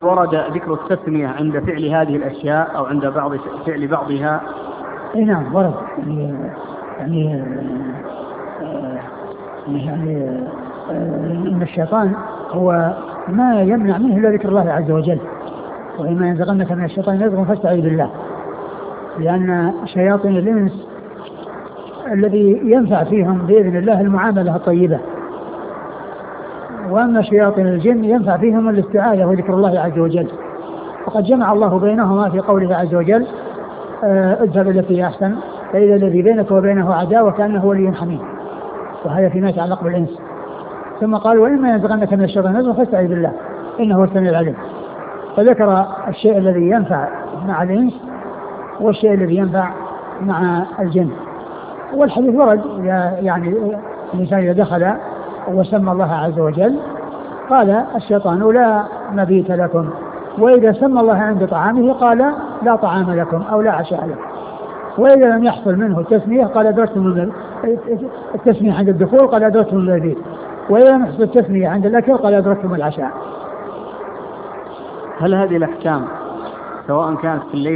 ورد ذكر التسمية عند فعل هذه الأشياء أو عند فعل بعضها؟ اي نعم ورد. يعني يعني ان الشيطان هو ما يمنع منه الا ذكر الله عز وجل، وإما ينزغنك من الشيطان نزغ فاستعذ بالله، لأن شياطين الإنس الذي ينفع فيهم بإذن الله المعاملة الطيبة، وأما شياطين الجن ينفع فيهم الاستعاذة وذكر الله عز وجل. وقد جمع الله بينهما في قوله عز وجل اذهب التي أحسن فإذا الذي بينك وبينه عداوة كأنه ولي حميم، وهذا فيما يتعلق بالإنس. ثم قال وإما ينزغنك من الشيطان نزغ فاستعذ بالله إنه هو السميع العليم، فذكر الشيء الذي ينفع مع الإنس والشيء الذي ينفع مع الجن. والحديث ورد يعني الإنسان إذا دخل وسمى الله عز وجل قال الشيطان لا مبيت لكم، وإذا سمى الله عند طعامه قال لا طعام لكم أو لا عشاء لكم، وإذا لم يحصل منه التسمية قال أدركتم التسمية عند الدخول قال أدركتم المبيت، وإذا لم يحصل التسمية عند الأكل قال أدركتم العشاء. هل هذه الأحكام سواء كانت في الليل